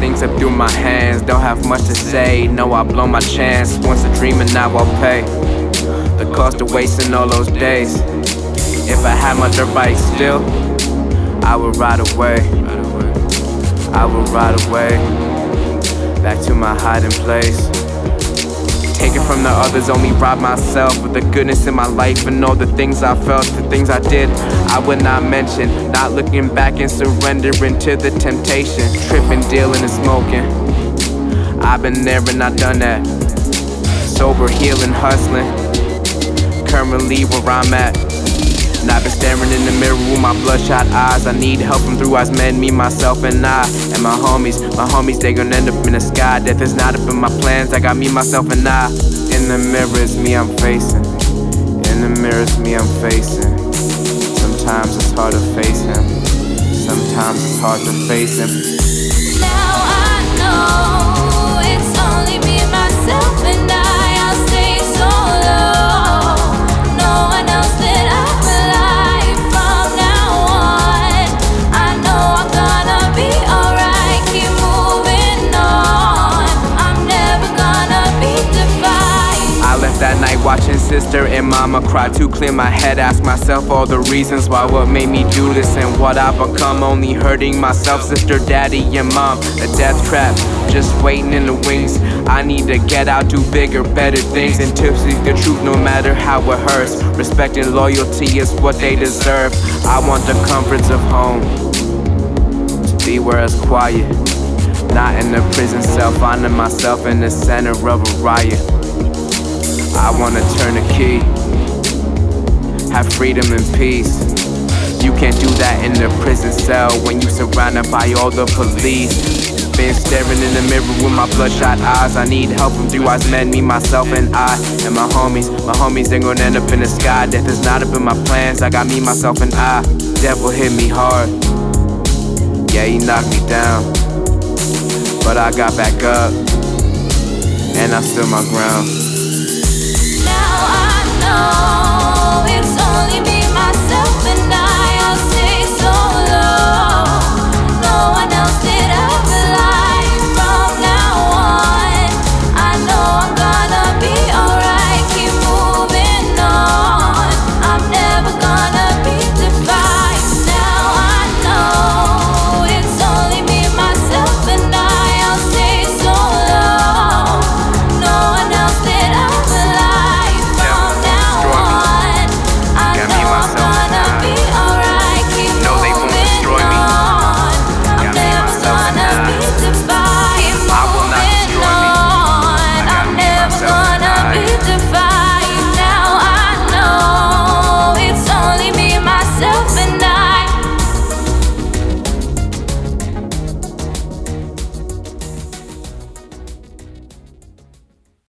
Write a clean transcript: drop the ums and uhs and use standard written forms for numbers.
things up through my hands. Don't have much to say, no, I blow my chance. Once a dream and now I'll pay the cost of wasting all those days. If I had my dirt bike still, I would ride away. I would ride away back to my hiding place. Taken from the others, only rob myself of the goodness in my life and all the things I felt, the things I did, I would not mention. Not looking back and surrendering to the temptation. Tripping, dealing and smoking. I've been there and I've done that. Sober, healing, hustling. Currently where I'm at. And I've been staring in the mirror with my bloodshot eyes. I need help from through eyes, men, me, myself, and I. And my homies, they gon' end up in the sky. Death is not up in my plans, I got me, myself, and I. In the mirror it's me I'm facing. In the mirror it's me I'm facing. Sometimes it's hard to face him. Sometimes it's hard to face him. Now I know it's only me, myself, and I'll stay so low. No one else that I rely from now on. I know I'm gonna be alright, keep moving on. I'm never gonna be defined. I left that night watching sister and mama cry to clear my head. Ask myself all the reasons why, what made me do this and what I've become. Only hurting myself, sister, daddy, and mom. A death trap, just waiting in the wings. I need to get out, do bigger, better things, and to seek the truth no matter how it hurts. Respect and loyalty is what they deserve. I want the comforts of home, to be where it's quiet. Not in the prison cell, finding myself in the center of a riot. I wanna turn the key, have freedom and peace. You can't do that in the prison cell when you surrounded by all the police. Been staring in the mirror with my bloodshot eyes. I need help from three wise men, me, myself, and I. And my homies, they gon' end up in the sky. Death is not up in my plans, I got me, myself, and I. Devil hit me hard, yeah, he knocked me down, but I got back up, and I stood my ground. Now I know